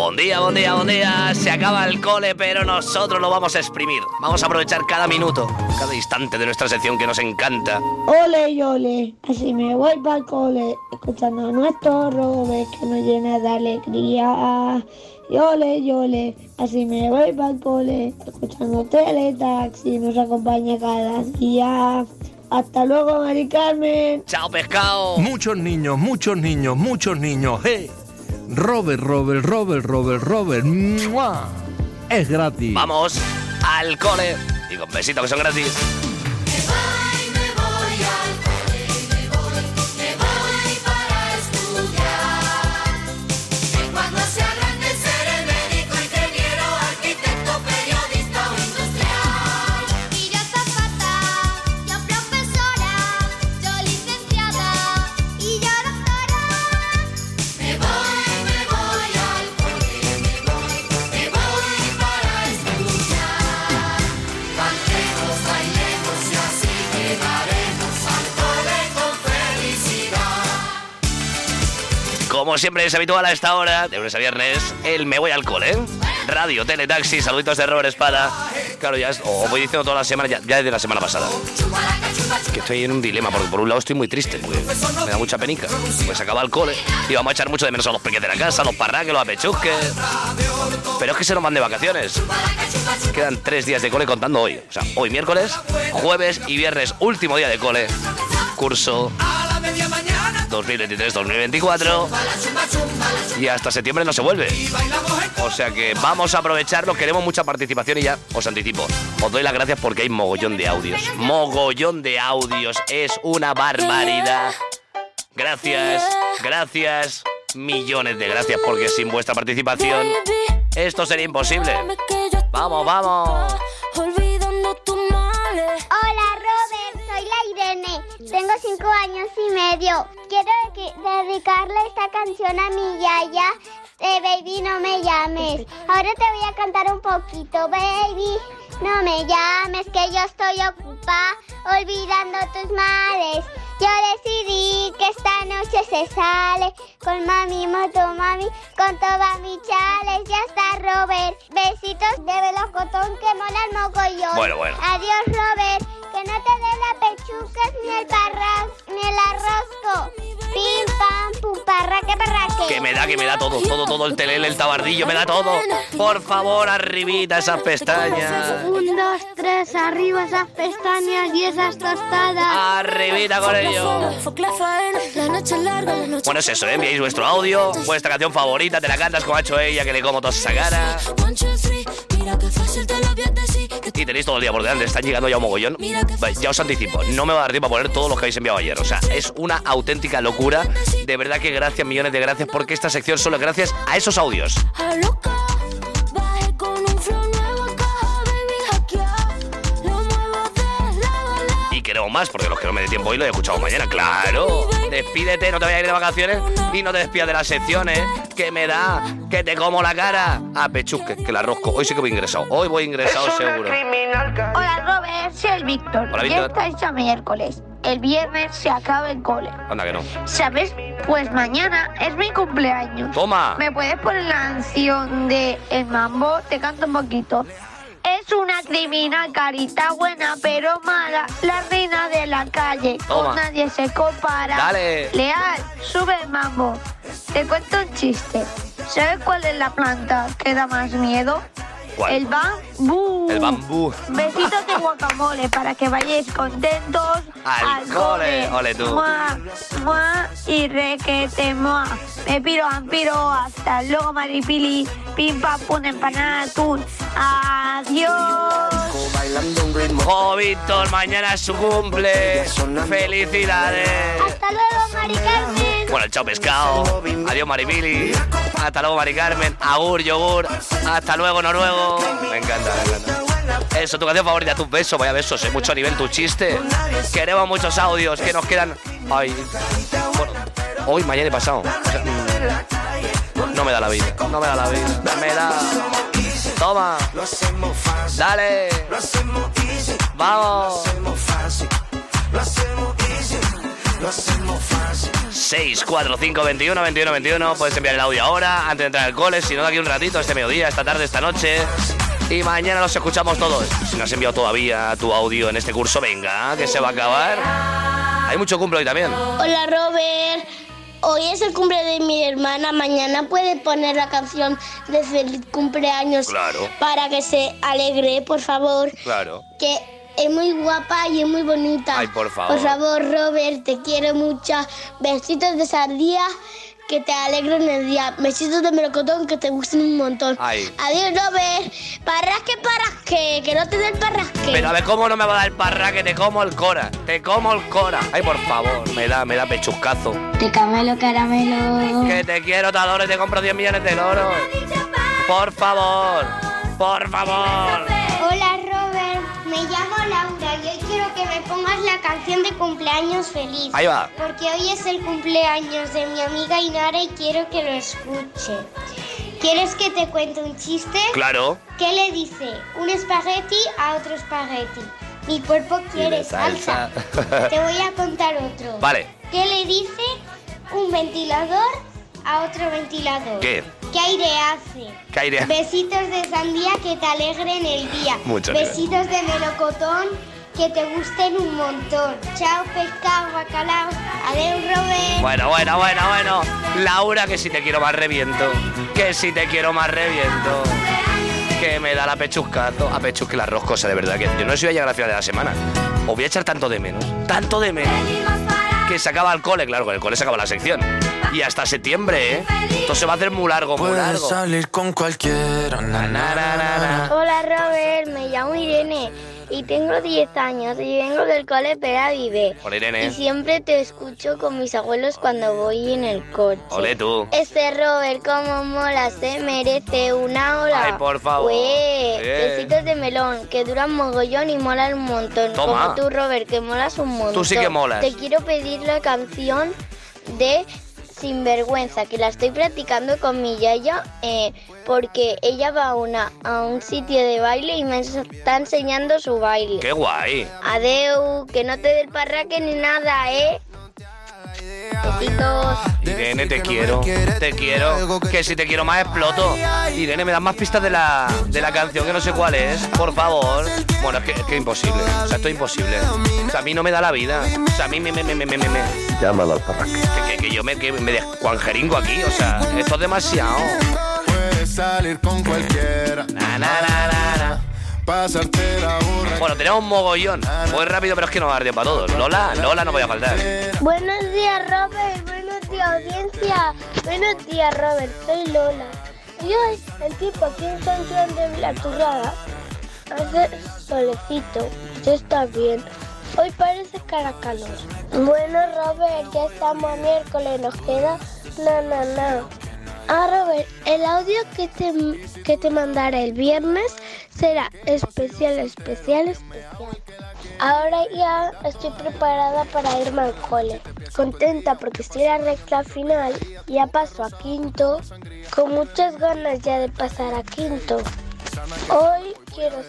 Buen día, buen día, buen día. Se acaba el cole, pero nosotros lo vamos a exprimir. Vamos a aprovechar cada minuto, cada instante de nuestra sección que nos encanta. Ole y ole, así me voy para el cole, escuchando a nuestro Robert que nos llena de alegría. Y ole, así me voy para el cole, escuchando Teletaxi, nos acompaña cada día. Hasta luego, Mari Carmen. Chao, pescado. Muchos niños, hey. Robert. ¡Mua! Es gratis. Vamos al cole y con besitos que son gratis. Como siempre es habitual a esta hora, de lunes a viernes, el Me Voy al Cole. Radio, Teletaxi, saluditos de Robert Espada. Claro, ya os voy diciendo toda la semana, ya desde la semana pasada. Que estoy en un dilema, porque por un lado estoy muy triste, porque me da mucha penica. Pues acaba el cole y vamos a echar mucho de menos a los peques de la casa, a los parraques, los apechusques. Pero es que se nos van de vacaciones. Quedan 3 días de cole contando hoy. O sea, hoy miércoles, jueves y viernes, último día de cole. Curso 2023-2024 y hasta septiembre no se vuelve. O sea que vamos a aprovecharlo, queremos mucha participación y ya os anticipo, os doy las gracias porque hay mogollón de audios, es una barbaridad. Gracias, millones de gracias, porque sin vuestra participación esto sería imposible. Vamos. Hola Robert, soy la Irene, tengo 5 años y medio. Quiero dedicarle esta canción a mi yaya, Baby no me llames. Ahora te voy a cantar un poquito, baby. No me llames que yo estoy ocupada olvidando tus males. Yo decidí que esta noche se sale con mami, mami, con todas mis chales. Ya está, Robert. Besitos de melocotón que mola el mogollón. Bueno. Adiós, Robert. Que no te dé la pechucas ni el arrosco. Pim, pam, pum, parraque. Que me da todo el telele, el tabardillo, me da todo. Por favor, arribita esas pestañas. 1, 2, 3, arriba esas pestañas y esas tostadas. Arribita con ello. Bueno, es eso, enviáis vuestro audio, vuestra canción favorita, te la cantas como ha hecho ella, que le como toda esa cara. Y tenéis todo el día por delante, están llegando ya un mogollón. Ya os anticipo, no me va a dar tiempo a poner todos los que habéis enviado ayer. O sea, es una auténtica locura. De verdad que gracias, millones de gracias, porque esta sección solo es gracias a esos audios. Y queremos más, porque los que no me dé tiempo hoy lo he escuchado mañana. ¡Claro! Despídete, no te vayas a ir de vacaciones y no te despidas de las secciones. Que me da, que te como la cara. Pechusque, que la rosco. Hoy sí que voy ingresado. Hoy voy ingresado seguro. Hola Robert, soy el Víctor. Hola, Ya Víctor. estáis a miércoles. El viernes se acaba el cole. Anda que no. ¿Sabes? Pues mañana es mi cumpleaños. Toma. ¿Me puedes poner la canción de El Mambo? Te canto un poquito. Es una criminal, carita buena pero mala, la reina de la calle, Toma. con nadie se compara. Dale. Leal, sube el mambo. Te cuento un chiste. ¿Sabes cuál es la planta que da más miedo? ¿Cuál? El bambú. El bambú. Besitos de guacamole para que vayáis contentos Al cole. Ole tú. Mua, mua y requete mua. Me piro, hasta luego Maripili. Pim pam pum, empanada atún. Adiós. Oh, Víctor, mañana es su cumple. Felicidades. Hasta luego, Mari Carmen. Bueno, chao pescado. Adiós, Maripili. Hasta luego, Mari Carmen. Agur, yogur. Hasta luego, noruego. Me encanta. Eso, tu canción favorita, tus besos. Vaya besos, mucho nivel tu chiste. Queremos muchos audios que nos quedan. Ay. Bueno, hoy, mañana y pasado. O sea, no me da la vida. Me da. Toma. Dale. Vamos. 645 21 21 21. Puedes enviar el audio ahora, antes de entrar al cole, si no de aquí un ratito, este mediodía, esta tarde, esta noche. Y mañana los escuchamos todos. Si no has enviado todavía tu audio en este curso, venga, que se va a acabar. Hay mucho cumple hoy también. Hola, Robert. Hoy es el cumple de mi hermana. Mañana puede poner la canción de feliz cumpleaños. Claro. Para que se alegre, por favor. Claro. Que es muy guapa y es muy bonita. Ay, por favor. Por favor, Robert, te quiero mucho. Besitos de sandía que te alegren el día. Besitos de melocotón que te gusten un montón. Ay. Adiós, Robert. Parrasque, que no te dé el parrasque. Pero a ver cómo no me va a dar el parra, que te como el cora. Te como el cora. Ay, por favor, me da pechuscazo. Te camelo caramelo. Que te quiero, te adoro y te compro 10 millones de loros. Por favor, por favor. Hola, Robert. Me llamo Laura y hoy quiero que me pongas la canción de cumpleaños feliz. Ahí va. Porque hoy es el cumpleaños de mi amiga Inara y quiero que lo escuche. ¿Quieres que te cuente un chiste? Claro. ¿Qué le dice un espagueti a otro espagueti? Mi cuerpo quiere salsa. Te voy a contar otro. Vale. ¿Qué le dice un ventilador a otro ventilador? ¿Qué? ¿Qué aire hace? ¿Qué aire? Besitos de sandía que te alegren el día. Mucho bien. Besitos de melocotón que te gusten un montón. Chao, pescado, bacalao. Adiós, Robert. Bueno. Laura, que si te quiero más reviento. Que si te quiero más reviento. Que me da la pechuscazo. A pechusque la roscosa, de verdad. Que yo no sé si voy a llegar a la final de la semana. Os voy a echar tanto de menos. Que se acaba el cole. Claro, con el cole se acaba la sección. Y hasta septiembre, ¿eh? Esto se va a hacer muy largo, muy largo. Puedes salir con cualquiera. Hola, Robert. Me llamo Irene y tengo 10 años y vengo del cole Pera Vive. Hola, Irene. Y siempre te escucho con mis abuelos cuando voy en el coche. Ole tú. Robert, como mola, se merece una ola. Ay, por favor. Ué, Bien. besitos de melón, que duran mogollón y molan un montón. Toma. Como tú, Robert, que molas un montón. Tú sí que molas. Te quiero pedir la canción de Sinvergüenza, que la estoy practicando con mi yaya, porque ella va a un sitio de baile y me está enseñando su baile. ¡Qué guay! Adeu, que no te dé el parraque ni nada, ¿eh? Besitos. Irene, te quiero. Que si te quiero más exploto. Irene, ¿me das más pistas de la canción que no sé cuál es? Por favor. Bueno, es que imposible. O sea, esto es imposible. O sea, a mí no me da la vida. O sea, a mí me. Llámalo al parraque. Que yo me descuanjeringo aquí. O sea, esto es demasiado. Puedes salir con cualquiera. Pasarte la burra. Bueno, tenemos un mogollón. Muy rápido, pero es que no va a dar tiempo para todos. Lola no voy a faltar. Buenos días, Robert. Buenos días, audiencia. Buenos días, Robert. Soy Lola. Y hoy el tiempo aquí en San Juan de Vilaturrada hace solecito. Ya está bien. Hoy parece que hará calor. Bueno, Robert, ya estamos a miércoles. Nos queda no. Robert, el audio que te mandaré el viernes será especial. Ahora ya estoy preparada para irme al cole. Contenta porque estoy en la recta final. Ya paso a quinto. Con muchas ganas ya de pasar a quinto. Hoy quiero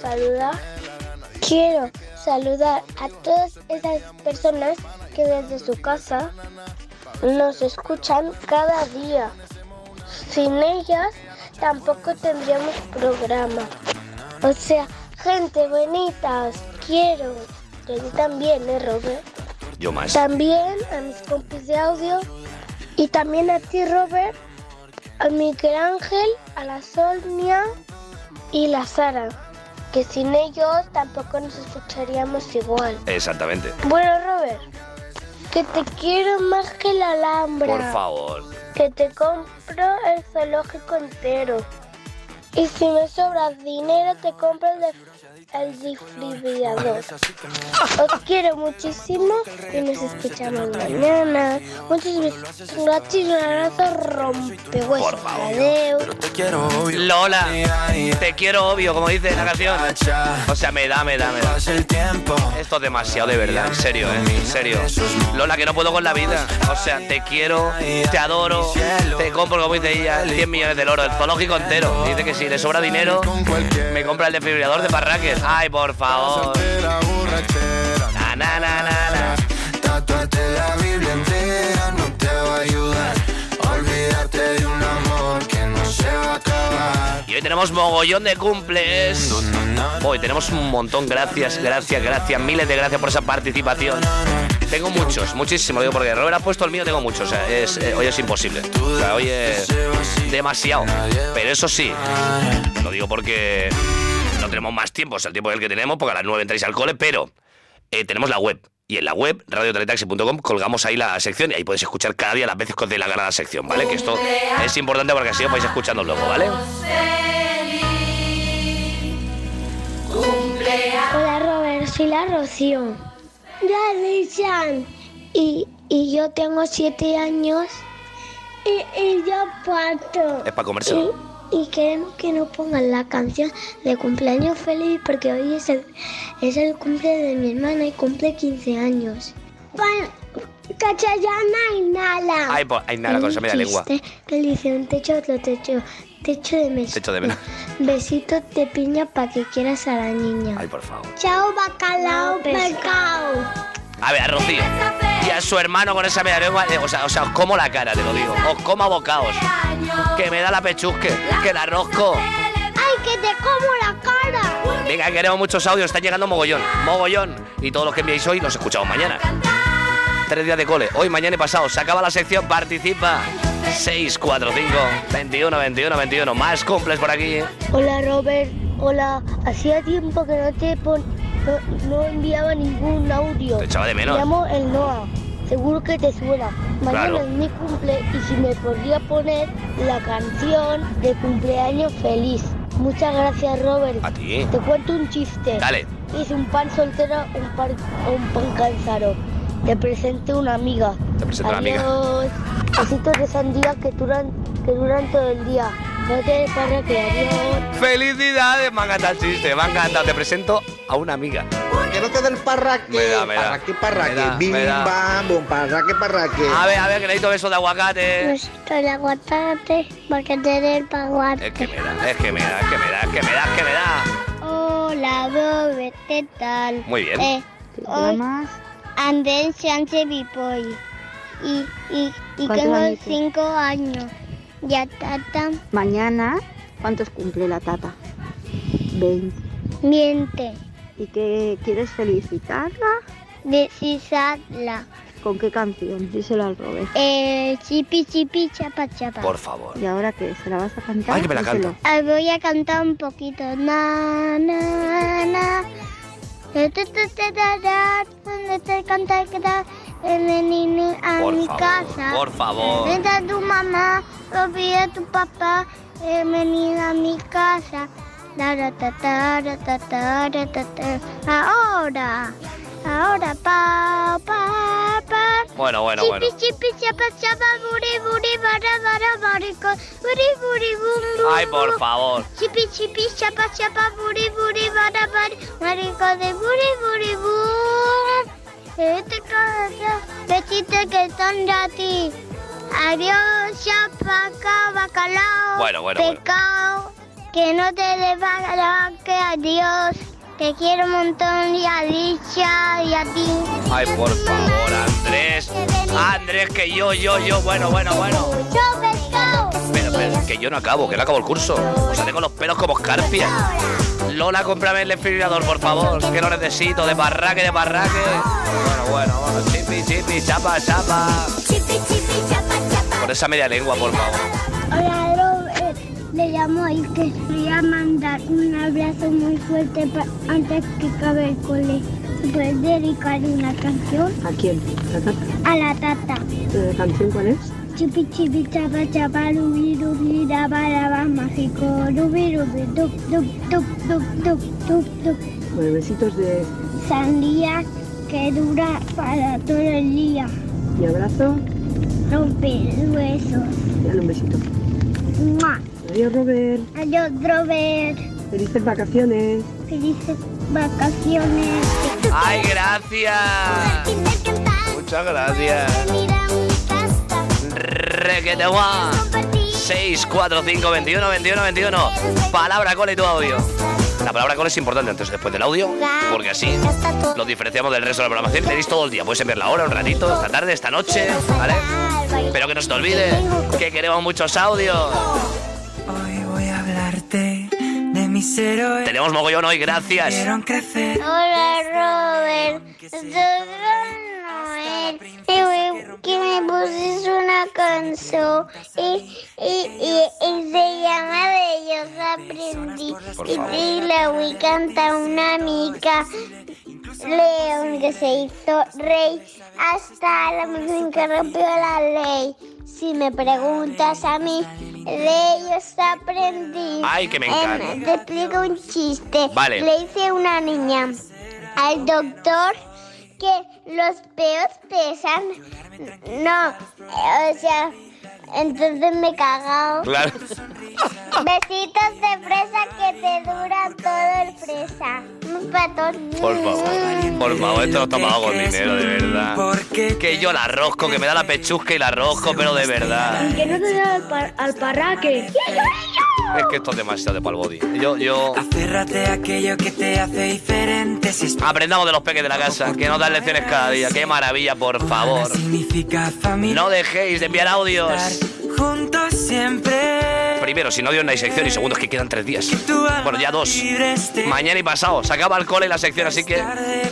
saludar a todas esas personas que desde su casa nos escuchan cada día. Sin ellas tampoco tendríamos programa. O sea, gente bonita, os quiero. Yo también, Robert. Yo más. También a mis compis de audio. Y también a ti, Robert. A Miguel Ángel, a la Sonia y la Sara. Que sin ellos tampoco nos escucharíamos igual. Exactamente. Bueno, Robert, que te quiero más que la Alhambra. Por favor. Que te compro el zoológico entero. Y si me sobra dinero, te compro el desfibrilador. Os quiero muchísimo y nos escuchamos mañana. Muchos besos, un abrazo rompehuesos. Por favor. Adiós. Te quiero obvio. Lola, te quiero obvio, como dice la canción. O sea, me da. Pasa el tiempo. Esto es demasiado, de verdad, en serio, en serio. Lola, que no puedo con la vida. O sea, te quiero, te adoro, te compro, como dice ella, 100 millones de oro, el zoológico entero. Dice que si le sobra dinero, me compra el desfibrilador de Parraques. Ay, por favor. La borrachera. Na. Tatuarte la Biblia acabar. Y hoy tenemos mogollón de cumples. Hoy tenemos un montón, gracias, miles de gracias por esa participación. Tengo muchos, muchísimos, digo, porque Robert ha puesto el mío, tengo muchos, o sea, hoy es imposible. O sea, hoy es demasiado. Pero eso sí, lo digo porque no tenemos más tiempo, es el tiempo que tenemos, porque a las 9 entráis al cole, pero tenemos la web. Y en la web, radioteledaxi.com, colgamos ahí la sección y ahí podéis escuchar cada día las veces que os dé la gana la sección, ¿vale? Que esto es importante porque así os vais escuchando luego, ¿vale? Hola Robert, soy la Rocío. Ya Richard. Y yo tengo 7 años y yo 4. Es para comérselo. Y queremos que nos pongan la canción de cumpleaños feliz porque hoy es el cumple de mi hermana y cumple 15 años. Cachayana y Nala. Ay, pues, hay nada con esa media lengua. Que le dice un techo, otro techo. Techo de mesa. Techo de mesa. Besitos de piña para que quieras a la niña. Ay, por favor. Chao, bacalao, pescado. A ver, a Rocío y a su hermano con esa media lengua, o sea, os como la cara, te lo digo. Os como a bocaos. Que me da la pechusque, que la rosco. ¡Ay, que te como la cara! Venga, queremos muchos audios, están llegando mogollón. Y todos los que enviáis hoy los escuchamos mañana. 3 días de cole, hoy, mañana y pasado. Se acaba la sección, participa. 645 21 21 21. Más cumples por aquí. Hola Robert, hola. Hacía tiempo que no enviaba ningún audio. Te echaba de menos. Me llamo el Noah. Seguro que te suena. Mañana Claro. es mi cumple y si me podría poner la canción de cumpleaños feliz. Muchas gracias Robert. A ti. Te cuento un chiste. Dale. Hice un pan soltero, un pan cansado. Te presento una amiga. Te presento una amiga. Adiós. Besitos de sandía que duran todo el día. No te para que adiós. ¡Felicidades! Me ha encantado el chiste, me ha encantado. Te presento a una amiga. Que no te den parraque. Me da. Parraque. Bim, Me da. bam, bum, parraque. A ver, que necesito besos de aguacate. Nuestro el aguacate porque te dé el aguacate. Es que me da. Hola, Robert, ¿qué tal? Muy bien. Hoy Andrés Sánchez Bipoy y tengo 5 años. Ya tata Mañana, ¿cuántos cumple la tata? 20. miente, ¿Y qué quieres felicitarla? decisarla. ¿Con qué canción? Díselo al Robert. Chipi chipi chapa chapa. Por favor. ¿Y ahora qué? ¿Se la vas a cantar? Ay, que me la Díselo. canta. Voy a cantar un poquito. Na, na, na. ¿Dónde te canta que da venir a mi casa? Por favor. Vente a tu mamá, lo pide tu papá, venir a mi casa. Ahora, pa. Bueno. Chipi, chapa, chapa, buri, bara, barico, buri, bum, bum. Ay, por favor. Chipi, chapa, buri, bara, marico de buri, bum. Besito que son de ti. Adiós, chapa, bacalao. Bueno. Pecado, que no te dé bacalao, que adiós. Te quiero un montón y a Alicia y a ti. Ay, por favor, Andrés, que yo. Bueno. ¡Chao, pescado! Pero, que yo no acabo, que no acabo el curso. O sea, tengo los pelos como escarpias. Lola, cómprame el desfibrilador, por favor, que lo necesito, de parraque. Bueno, chipi, chapa. Por esa media lengua, por favor. Hola Robert, le llamo y que quería mandar un abrazo muy fuerte antes que acabe el cole. ¿Se puede dedicar una canción? ¿A quién? ¿La tata? A la tata. ¿La canción cuál es? Chipi, chapa, rubi, raba, mágico, rubi, dup. Bueno, besitos de... Sandía que dura para todo el día. Y abrazo. Rompe huesos. Dale un besito. ¡Mua! Adiós, Robert. Adiós, Robert. Felices vacaciones. Felices vacaciones. Ay, gracias. Muchas gracias. Requete guá. 645 21 21. Palabra cole y tu audio. La palabra cole es importante antes o después del audio, porque así lo diferenciamos del resto de la programación. Tenéis todo el día, puedes enviarla ahora, un ratito, esta tarde, esta noche, ¿vale? Pero que no se te olvide que queremos muchos audios. Hoy voy hablarte de mis héroes. Tenemos mogollón hoy, gracias. Hola, Robert. Soy Noel. Que me pusiste una canción y se llama De ellos aprendí. Y la voy a cantar a una amiga. León que se hizo rey hasta la mujer que rompió la ley. Si me preguntas a mí, de ellos aprendí. Ay, que me encanta. Te explico un chiste. Vale. Le hice una niña al doctor que los peos pesan. No, o sea, entonces me he cagado. Claro. Besitos de fresa que te dura todo el fresa. Un patón. Por favor, esto lo estamos con dinero, de verdad. Que yo la rosco, que me da la pechusca y la rosco, pero de verdad. Que no te da al parraque. Es que esto es demasiado de pal body. Yo... Aférrate a aquello que te hace diferente. Si Aprendamos de los peques de la casa, que nos dan lecciones cada día. Qué maravilla, por favor. significa familia. No dejéis de enviar audios. Juntos siempre. Primero, si no dio una sección, y segundo, es que quedan 3 días. Bueno, ya 2. Mañana y pasado. Se acaba el cole y la sección, así que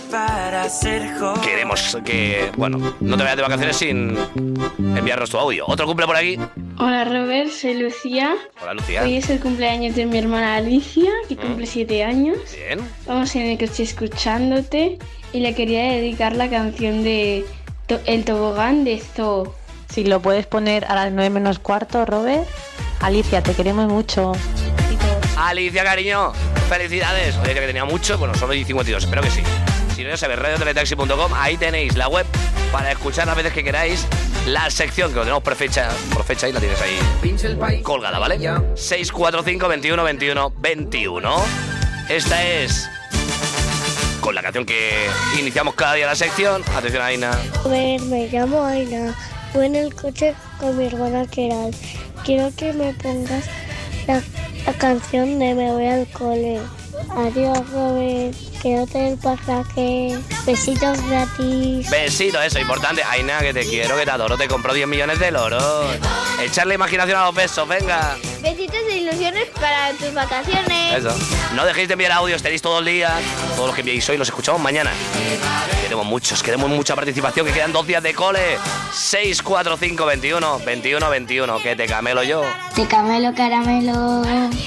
queremos que... Bueno, no te vayas de vacaciones sin enviarnos tu audio. Otro cumple por aquí. Hola Robert, soy Lucía. Hola, Lucía. Hoy es el cumpleaños de mi hermana Alicia, que cumple 7 años. Bien. Vamos en el coche escuchándote y le quería dedicar la canción de El tobogán de Zoo. Si lo puedes poner a las 9 menos cuarto, Robert. Alicia, te queremos mucho. Alicia, cariño, felicidades. Oye, que tenía mucho, bueno, solo 52, espero que sí. Si no, ya sabéis, radioteletaxi.com, ahí tenéis la web para escuchar las veces que queráis la sección, que lo tenemos por fecha y la tienes ahí colgada, ¿vale? 645 21 21 21. Esta es con la canción que iniciamos cada día la sección. Atención, Aina. Me llamo Aina. Voy en el coche con mi hermana Keral. Quiero que me pongas la canción de Me voy al cole. Adiós, Robert. Quédate en el parraque. Besitos gratis. Besito, eso, importante. Aina, que te quiero, que te adoro. Te compro 10 millones de loros. Echarle imaginación a los besos, venga. Besitos de ilusiones para tus vacaciones. Eso. No dejéis de enviar audios, tenéis todo el día. Todos los que enviéis hoy los escuchamos mañana. Queremos mucha participación, que quedan 2 días de cole. 645 21 21 21. Que te camelo yo. Te camelo caramelo.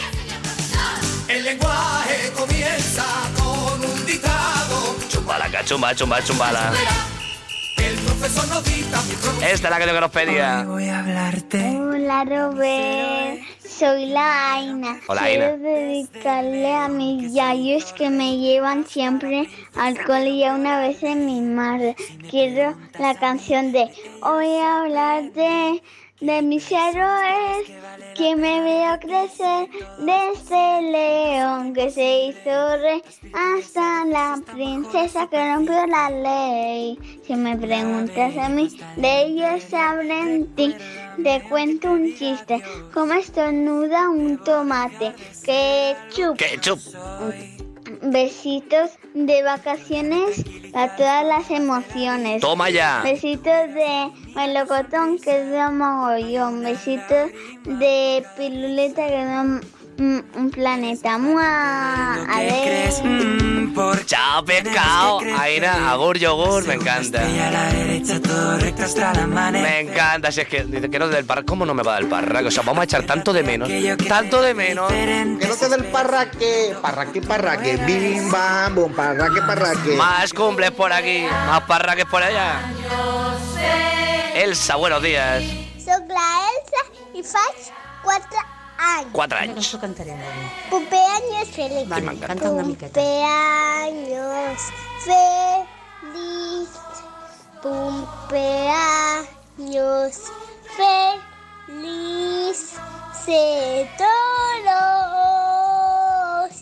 El lenguaje comienza con un dictado. Chumbala, cachumba, chumbala. El profesor nos dicta. Esta es la que nos pedía. Voy a hablarte. Hola, Robert. Soy la Aina. Hola, Quiero Aina. dedicarle a mis yayos que me llevan siempre al cole y a una vez en mi madre. Quiero la canción de Voy a hablarte de mis héroes que me veo crecer desde el león que se hizo rey hasta la princesa que rompió la ley. Si me preguntas a mí, de ellos aprendí. Te cuento un chiste. ¿Cómo estornuda un tomate? Ketchup. Besitos de vacaciones a todas las emociones. Toma ya. Besitos de melocotón que da mogollón. Besitos de piruleta que da un planeta. ¡Mua! Adiós. Chao, pescado. Aina, agur, yogur, me encanta. Me encanta, si es que dice que no del parraque. ¿Cómo no me va del parraque? O sea, vamos a echar tanto de menos. Tanto de menos. Que no te dé el parraque. Parraque. Bim, bam, bum, parraque. Más cumples por aquí, más parraques por allá. Elsa, buenos días. Soc la Elsa y faig 4 anys. 4 anys. Cumpleaños feliz. Vale, canta una miqueta. Cumpleaños feliz. Cumpleaños feliz. De todos.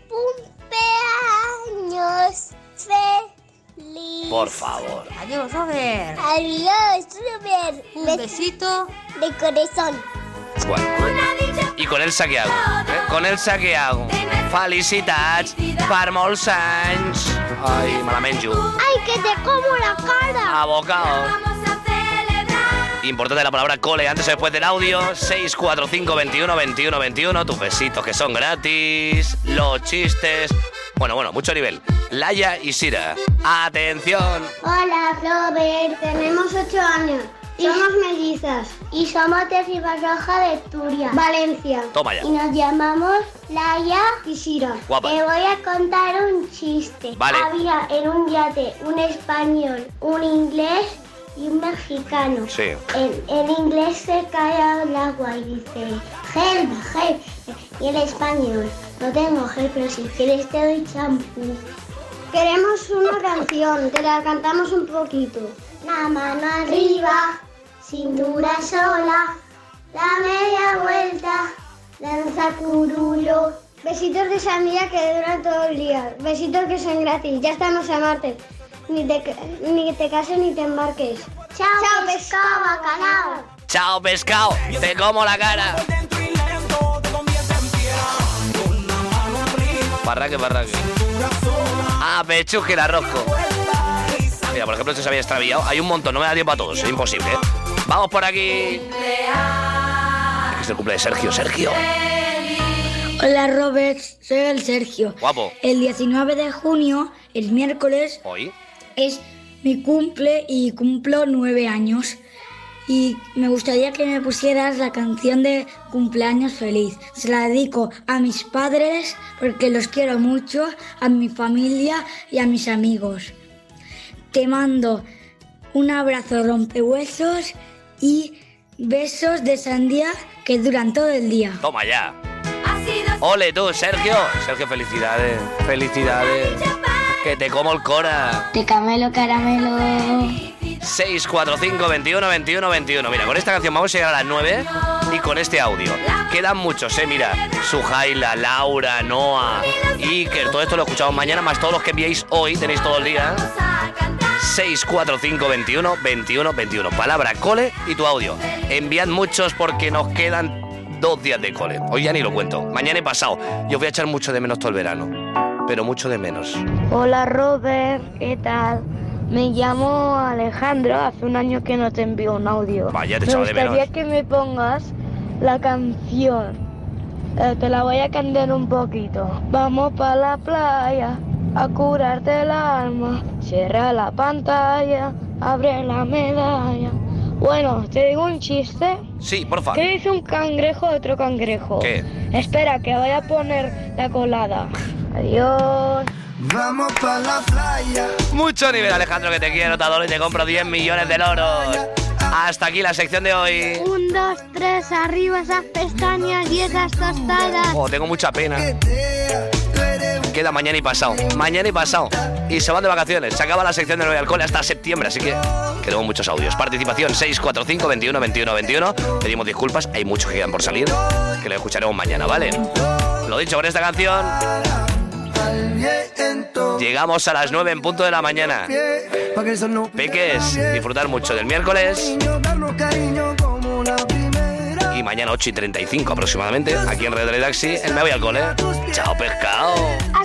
Cumpleaños feliz. Por favor. Adiós, Robert. Adiós, Robert. Un besito de corazón. Bueno. I con Elsa què hago? Con Elsa què hago? Felicitats per molts anys. Ai, me la menjo. ¡Ay, que te como la cara! Abocao. Importante la palabra cole antes o después del audio. 645 21 21 21. Tus besitos que son gratis. Los chistes. Bueno, mucho nivel. Laia y Sira. ¡Atención! Hola, Robert. Tenemos 8 años. Somos mellizas. Y somos de Ribarroja de Turia, Valencia. Toma ya. Y nos llamamos Laia y Sira. Guapa. Te voy a contar un chiste. Vale. Había en un yate un español, un inglés y un mexicano. Sí. El inglés se cae al agua y dice, help, help. Y el español, no tengo help, pero si quieres te doy champú. Queremos una canción, te la cantamos un poquito. La mano arriba, cintura sola, la media vuelta, danza curulo. Besitos de sandía que duran todo el día, besitos que son gratis, ya estamos a Marte. Ni te cases ni te embarques. Chao, pescado, bacalao. Chao, pescado. Te como la cara. Parraque. Ah, pechusque la rosco. Mira, por ejemplo, este se había extraviado. Hay un montón, no me da tiempo a todos, es imposible. Vamos por aquí. Es el cumple de Sergio. Hola Robert, soy el Sergio. Guapo. El 19 de junio, el miércoles, ¿Hoy? es mi cumple y cumplo 9 años. Y me gustaría que me pusieras la canción de cumpleaños feliz. Se la dedico a mis padres porque los quiero mucho, a mi familia y a mis amigos. Te mando un abrazo rompehuesos y besos de sandía que duran todo el día. Toma ya. Ole tú, Sergio. Sergio, felicidades. Que te como el cora. Te camelo caramelo. 645 21 21 21. Mira, con esta canción vamos a llegar a las 9 y con este audio. Quedan muchos, mira. Sujaila, Laura, Noah, Iker. Todo esto lo escuchamos mañana, más todos los que enviéis hoy. Tenéis todo el día. 645 21 21 21. Palabra cole y tu audio. Enviad muchos porque nos quedan 2 días de cole. Hoy ya ni lo cuento. Mañana y pasado. Yo os voy a echar mucho de menos todo el verano. Pero mucho de menos. Hola Robert, ¿qué tal? Me llamo Alejandro, hace un año que no te envío un audio. Vaya, te echaba de menos. Me gustaría que me pongas la canción. Te la voy a cambiar un poquito. Vamos para la playa a curarte el alma. Cierra la pantalla, abre la medalla. Bueno, ¿te digo un chiste? Sí, por favor. ¿Qué dice un cangrejo a otro cangrejo? ¿Qué? Espera, que voy a poner la colada. Adiós. Vamos pa' la playa. Mucho nivel, Alejandro, que te quiero, te adoro y te compro 10 millones de loros. Hasta aquí la sección de hoy. 1, 2, 3, arriba esas pestañas y esas tostadas. Oh, tengo mucha pena. Queda mañana y pasado. Y se van de vacaciones. Se acaba la sección de Nueve Alcohol hasta septiembre, así que queremos muchos audios. Participación 645 21 21 21. Pedimos disculpas, hay muchos que quedan por salir, que lo escucharemos mañana, ¿vale? Lo dicho, con esta canción llegamos a las 9 en punto de la mañana. Peques, disfrutar mucho del miércoles. Y mañana 8:35 aproximadamente, aquí en Radio Taxi, en Me Voy al Cole. Chao, pescado.